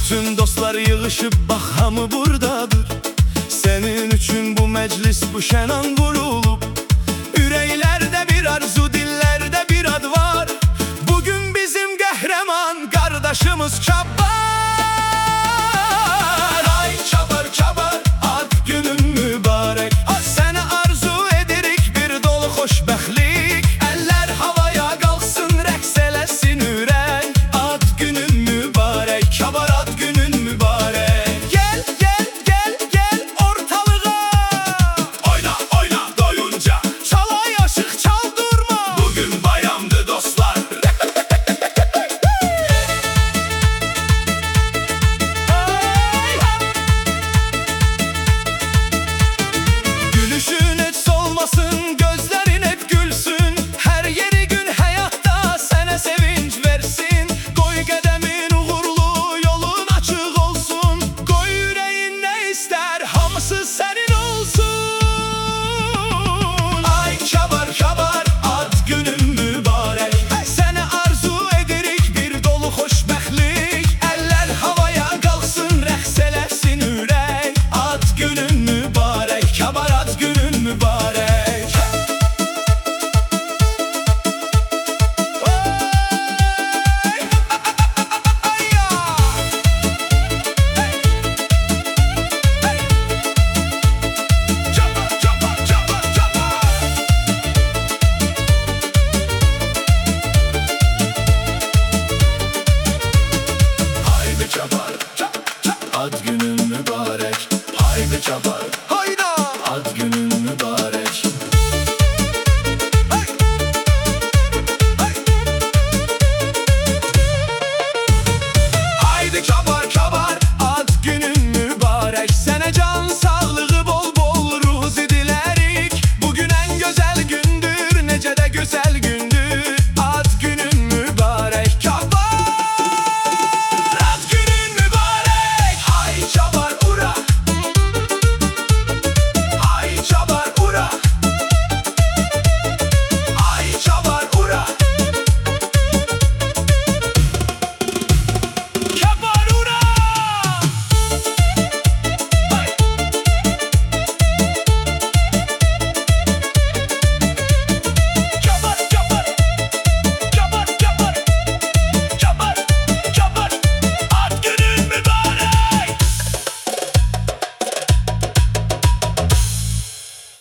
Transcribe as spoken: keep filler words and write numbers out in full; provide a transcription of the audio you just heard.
Bütün dostlar yığışıp bak hamı buradadır. Senin üçün bu meclis bu şenan vurulup, yüreklerde bir arzu, dillerde bir ad var. Bugün bizim kahraman kardeşimiz Çabar. Ay Çabar Çabar, ad günün mübarek. Seni arzu ederik bir dolu xoşbəxtlik. Eller havaya kalksın, rəqs eləsin ürək. Ad günün mübarek, Çabar ad günün mübarek. Gel gel gel gel ortalığa, oyna oyna doyunca, çalay aşık çaldırma. Bugün bayramdı dostlar. Gülüşün hiç solmasın, gözlerin hep gülsün. Her yeri gün hayatta sana sevinç versin. Koy qədemin uğurlu, yolun açık olsun. Koy yüreğin ne ister, hamısı senin olsun. Ay Çabar Çabar, ad günün mübarek. Seni arzu ederik bir dolu xoşbəxtlik. Eller havaya kalksın, rəqs eləsin ürək. Ad günün mübarek, Çabar ad günün mübarek. Çabar Çabar Çabar Çabar. Haydi Çabar, ad günün mübarek. Haydi Çabar, haydi.